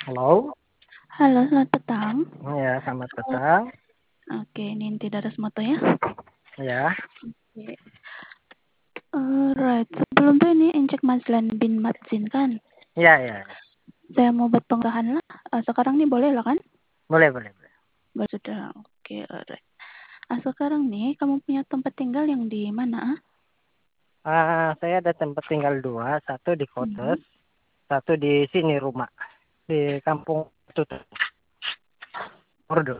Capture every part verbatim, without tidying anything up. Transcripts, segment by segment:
Halo. Halo, selamat petang. Ya, selamat petang. Oke, ini Inti Darasmoto ya. Ya. Oke. Alright, sebelum itu ini Encik Mazlan bin Madzin kan? Ya, ya, ya. Saya mau berpengalaman lah. Uh, sekarang nih boleh lah kan? Boleh, boleh, boleh. Boleh sudah. Oke, alright. Ah, sekarang nih kamu punya tempat tinggal yang di mana? Uh, saya ada tempat tinggal dua, satu di Kotes, Hmm. satu di sini rumah, di Kampung Tutu. Ordo.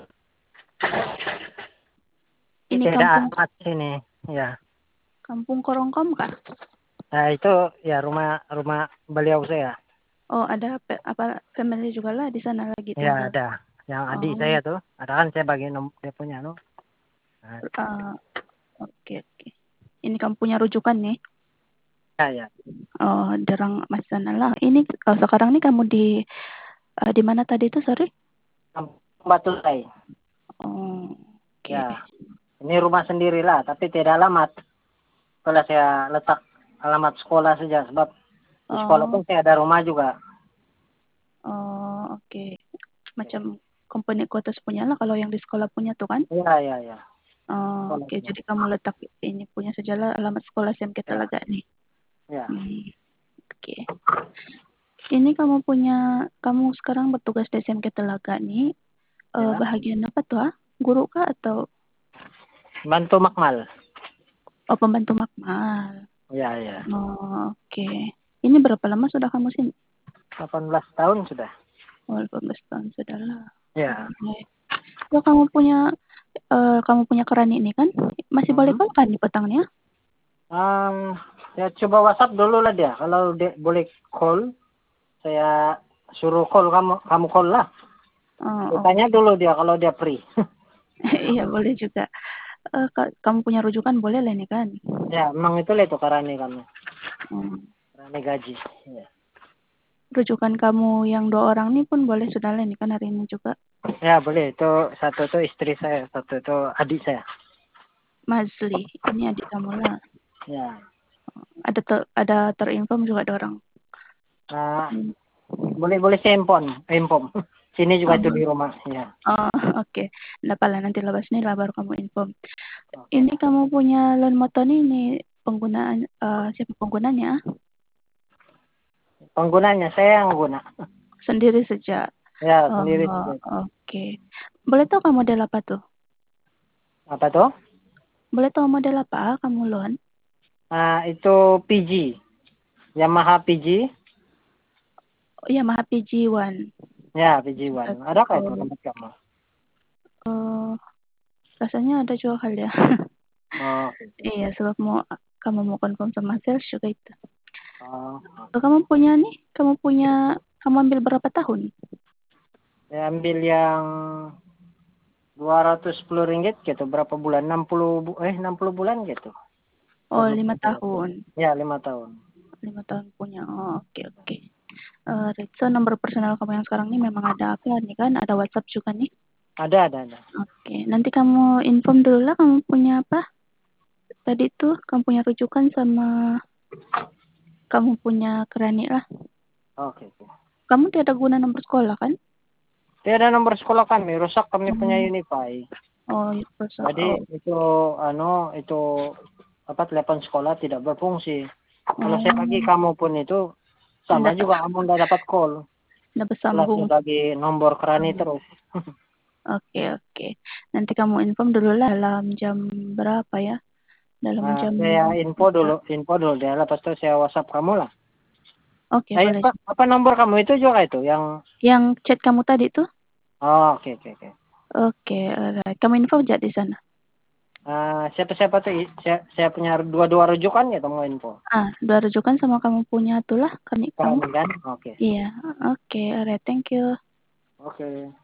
Ini Tidak kampung amat sini, ya. Kampung Korongkom kah? Nah, itu ya rumah rumah beliau saya. Oh, ada apa family juga lah di sana lagi Ya, tinggal. ada. Yang adik Oh, saya tuh, ada kan saya bagi nom dia punya no. Nah, uh, oke oke. Ini kamu punya rujukan nih? ya, ya. Oh, Derang Mas sana lah. Ini oh, sekarang nih kamu di uh, di mana tadi itu, sorry? Kampung Batu Lai. Oh, oke. Ya. Ini rumah sendirilah, tapi tidak alamat. Kalau saya letak alamat sekolah saja, sebab di sekolah Oh, pun saya ada rumah juga. oh, oke. Macam company quotas punya lah kalau yang di sekolah punya tuh kan? Iya, iya, iya. Oh, oke. Sekolahnya. Jadi kamu letak ini punya sejalan alamat sekolah S M K Ya, Telaga nih. ya. Hmm, oke. Ini kamu punya, kamu sekarang bertugas di S M K Telaga nih. Uh, Ya. bahagian apa tuh? Ah? Guru kah atau Bantu Makmal. oh pembantu makmal? Ya, ya. Oh, oke. Ini berapa lama sudah kamu sini? delapan belas tahun sudah. Oh, delapan belas tahun sudah lah. Ya. Kalau kamu punya uh, kamu punya kerani ini kan masih boleh Hmm. call kan di petangnya? Um, ya coba WhatsApp dulu lah dia. Kalau dia boleh call, saya suruh call kamu, kamu call lah. Oh, Saya oke. tanya dulu dia kalau dia free. Iya boleh juga. Uh, kamu punya rujukan boleh lah ini kan? Ya, memang itu lah itu karani kami. Hmm. Karani gaji. Ya. Rujukan kamu yang dua orang ini pun boleh sudah lah ini kan hari ini juga. Ya, boleh. Itu satu itu istri saya, satu itu adik saya. Mazli, ini adik kamu lah. Ya. Ada ter, ada terinform juga ada orang. Nah, Hmm. boleh boleh saya inform, inform. Sini juga Oh, itu di rumah. Ya. oh oke. Okay. Nggak apa nanti lepas ini lah baru kamu inform. Oke. Ini kamu punya loan motor ini, ini penggunaan uh, siapa penggunanya? Penggunanya saya yang guna. Sendiri saja. Ya, Oh, sendiri oke. saja. Okay. Boleh tahu kamu model apa tuh? Apa tuh? Boleh tahu model apa kamu loan? Nah, itu P G. Yamaha P G. Oh, Yamaha P G satu. Ya, P G satu. Satu. Ada apa itu Oh, tempat kamu? oh, rasanya ada juga kali ya. Oh, oke. Iya, sebab mau kamu mau confirm sama sales juga itu. Oh, Kalau kamu punya nih, kamu punya, kamu ambil berapa tahun? saya ambil yang dua ratus sepuluh ringgit gitu. Berapa bulan? enam puluh bu- eh enam puluh bulan gitu. Oh, Saya lima lupa berapa. tahun. Ya, lima tahun. Lima tahun punya. Oh, oke okay, oke. Okay. Uh, so nomor personal kamu yang sekarang ini memang ada apa nih kan? Ada WhatsApp juga nih. Ada, ada, ada. Oke, okay. Nanti kamu inform dulu lah kamu punya apa? Tadi tuh kamu punya rujukan sama kamu punya kerani lah. Oke, oke. Kamu tidak guna nomor sekolah kan? Tidak ada nomor sekolah kami, rusak kami punya Hmm. Unify. Oh, itu Jadi oh. itu ano itu apa telepon sekolah tidak berfungsi. Kalau saya bagi Oh, kamu pun itu sama enggak, juga kamu tidak dapat call. enggak Kalau bersambung. saya bagi nomor kerani terus. Oke, oke. Nanti kamu inform dulu lah dalam jam berapa ya? Dalam Nah, jam saya info dulu, info dulu dia. Lepas itu saya WhatsApp kamu lah. Oke, Eh, boleh. apa, apa nomor kamu itu juga itu yang Yang chat kamu tadi tuh? oh, oke, oke, oke. Oke, alright. Kamu info aja di sana. Uh, siapa-siapa tuh saya, saya punya dua-dua rujukan ya mau info. Ah, dua rujukan sama kamu punya tuh lah, kami kamu. Kerani kan? Oke. Iya, oke, alright. Thank you. Oke.